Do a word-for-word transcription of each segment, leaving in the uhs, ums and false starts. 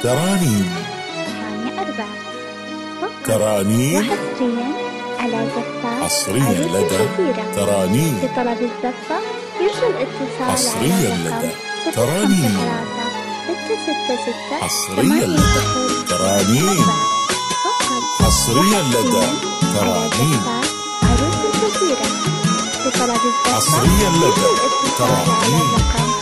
ترانيم ثمانية أربعة ترانيم وحصريا على زفة حصريا لدى ترانيم. لطلب الزفة يرجى الاتصال حصريا لدى ترانيم. ستة ستة ستة حصريا لدى ترانيم. حصريا لدى ترانيم. عروس الجزيرة لطلب الزفة حصريا لدى ترانيم.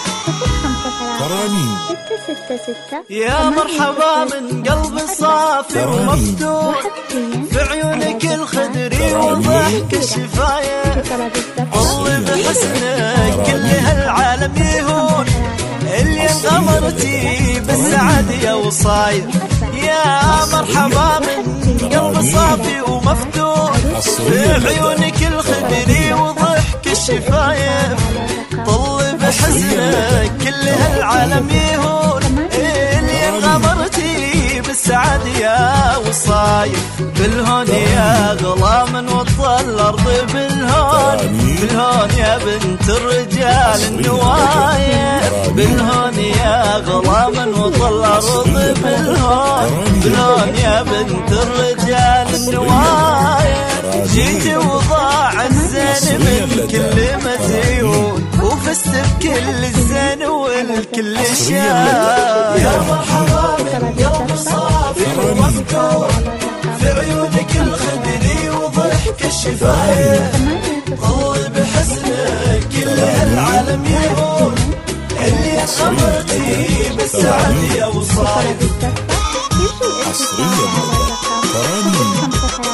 ترانيم ستة ستة ستة. يا مرحبا من قلب صافي ومفتوح في عيونك الخدري وضحك الشفاية طل بحسنك كل هالعالم يهون اللي انغمرتي بالسعد يا وصاية. يا مرحبا من قلب صافي ومفتوح في عيونك الخدري وضحك الشفاية طل بحزنك كل هالعالم يهون اللي انغمرتي بالسعد يا وصايف. بالهون يا غلام وطل الارض بالهون بالهون يا بنت الرجال النوايا بالهون يا غلام وطل الارض بالهون بالهون يا بنت الرجال النوايا. جيت وضاع الزين من كل مزيون وفزت بكل الزين والكل الشاي. يا مرحبا من قلب صافي ومفتوح في عيونك الخدري وضحك الشفاية طل بحسنك كل هالعالم يهون اللي انغمرتي بالسعد يا وصايف. حصريا لدى ترانيم.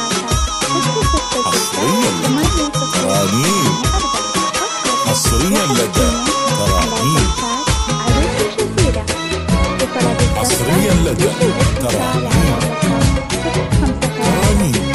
حصريا لدى ترانيم. حصريا لدى ترانيم. حصريا لدى ترانيم. ترانيم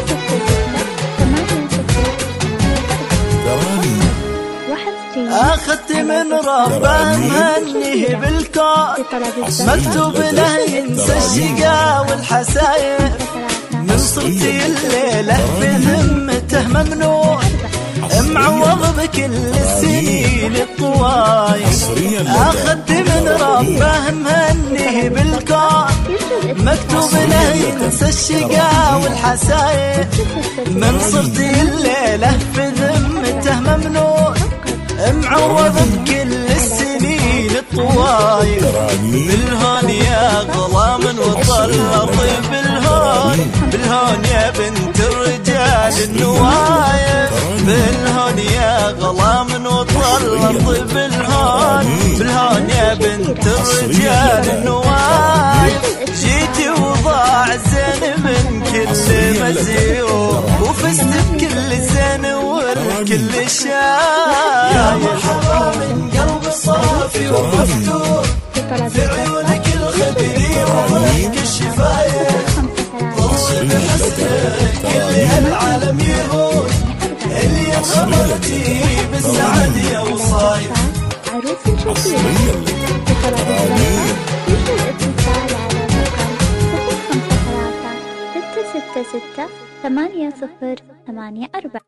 ترانيم. اخذت من ربه مهنيه بالكون مكتوب له ينسى الشقا والحسايا من صرتي الليله بذمته ممنوع معوض بكل السنين الطوايف. اخذت من ربه مهنيه بالكون مكتوب له ينسى الشقا والحسايا من صرتي الليله بذمته ممنوع معوض بكل السنين الطوايف. بالهون يا غلام وطل الارض بالهون بالهون يا بنت الرجال النوايف بالهون يا غلام وطل الارض بالهون بالهون يا بنت الرجال النوايف. جيتي وضاع الزين من كل مزيون وفزت بكل الزين والكل الشاي. يا مرحبا من قلب صافي ومفتوح في عيونك الخدري وضحك الشفاية طل بحسنك كل هالعالم يهون اللي انغمرتي بالسعد يا وصايف. عروس الجزيرة لطلب الزفة يرجى الاتصال على رقم صفر خمسة ثلاثة ستة ستة ستة ثمانية صفر ثمانية أربعة.